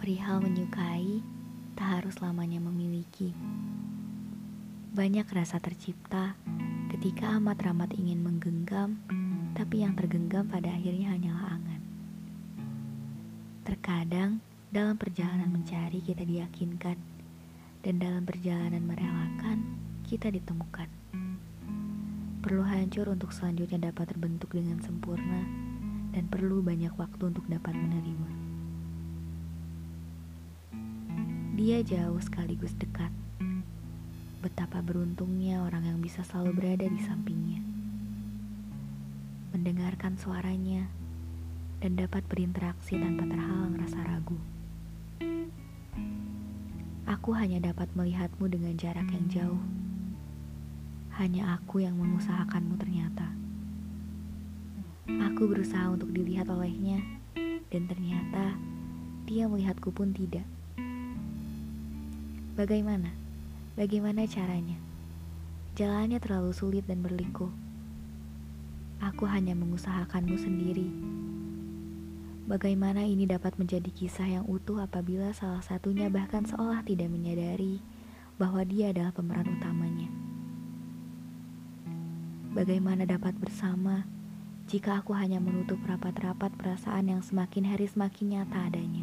Perihal menyukai, tak harus lamanya memiliki. Banyak rasa tercipta ketika amat-ramat ingin menggenggam, tapi yang tergenggam pada akhirnya hanyalah angan. Terkadang, dalam perjalanan mencari kita diyakinkan, dan dalam perjalanan merelakan, kita ditemukan. Perlu hancur untuk selanjutnya dapat terbentuk dengan sempurna, dan perlu banyak waktu untuk dapat menerima. Dia jauh sekaligus dekat. Betapa beruntungnya orang yang bisa selalu berada di sampingnya, mendengarkan suaranya, dan dapat berinteraksi tanpa terhalang rasa ragu. Aku hanya dapat melihatmu dengan jarak yang jauh. Hanya aku yang mengusahakanmu ternyata. Aku berusaha untuk dilihat olehnya, dan ternyata dia melihatku pun tidak. Bagaimana? Bagaimana caranya? Jalannya terlalu sulit dan berliku. Aku hanya mengusahakanmu sendiri. Bagaimana ini dapat menjadi kisah yang utuh apabila salah satunya bahkan seolah tidak menyadari bahwa dia adalah pemeran utamanya? Bagaimana dapat bersama jika aku hanya menutup rapat-rapat perasaan yang semakin hari semakin nyata adanya?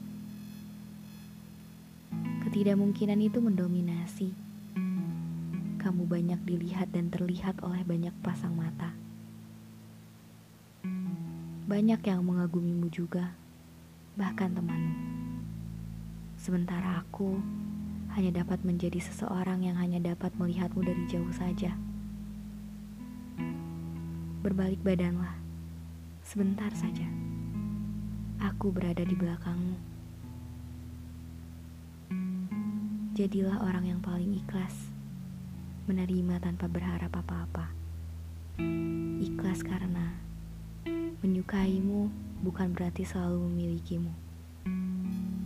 Ketidakmungkinan itu mendominasi. Kamu banyak dilihat dan terlihat oleh banyak pasang mata. Banyak yang mengagumimu juga, bahkan temanmu. Sementara aku hanya dapat menjadi seseorang yang hanya dapat melihatmu dari jauh saja. Berbalik badanlah, sebentar saja. Aku berada di belakangmu. Jadilah orang yang paling ikhlas, menerima tanpa berharap apa-apa. Ikhlas karena menyukaimu bukan berarti selalu memilikimu.